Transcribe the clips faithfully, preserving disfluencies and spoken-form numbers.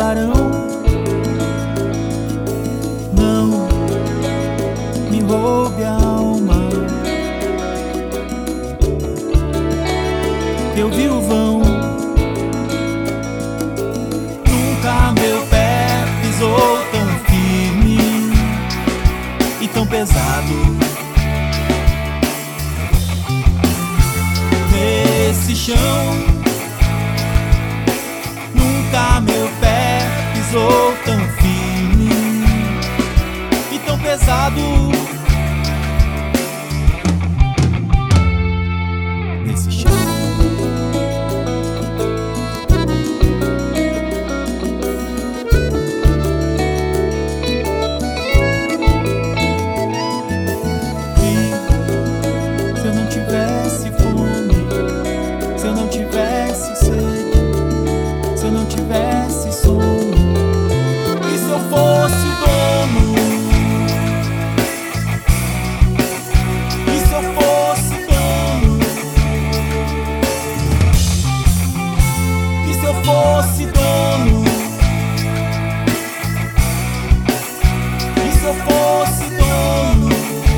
tubarão. Não me roube a alma, eu vi o vão. Nunca meu pé pisou tão firme e tão pesado nesse chão. Nunca meu pé pisou tão firme e tão pesado nesse chão. E se eu não tivesse fome, se eu não tivesse sede, se eu não tivesse sono, e se eu fosse dono, e se eu fosse dono, e se eu fosse dono, e se eu fosse dono.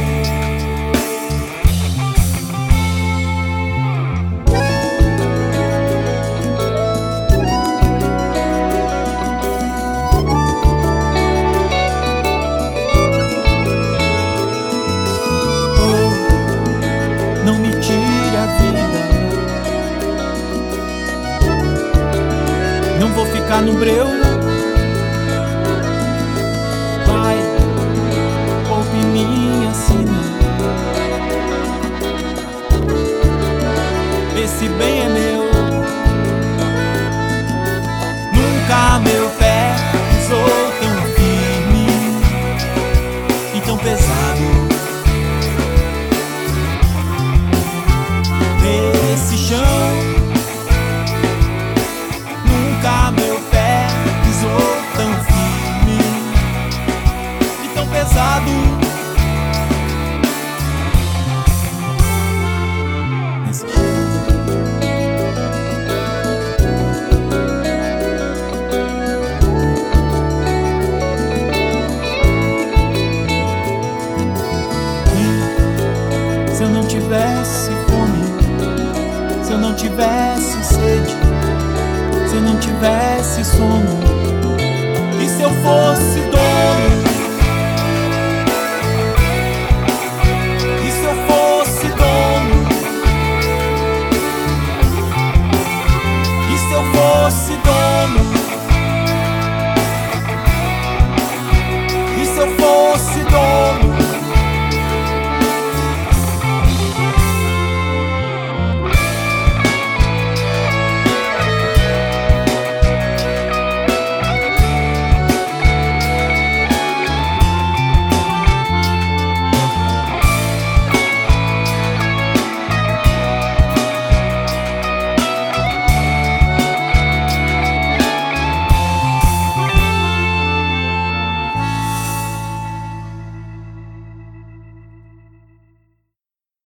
Não me tire a vida, não vou ficar no breu. Pai, poupe minha sina, esse bem é meu. Nunca meu pé pisou tão firme e tão pesado nesse chão. Nunca meu pé pisou tão firme e tão pesado nesse chão. E se eu não tivesse fome, se eu não tivesse sede, se eu não tivesse sono, e se eu fosse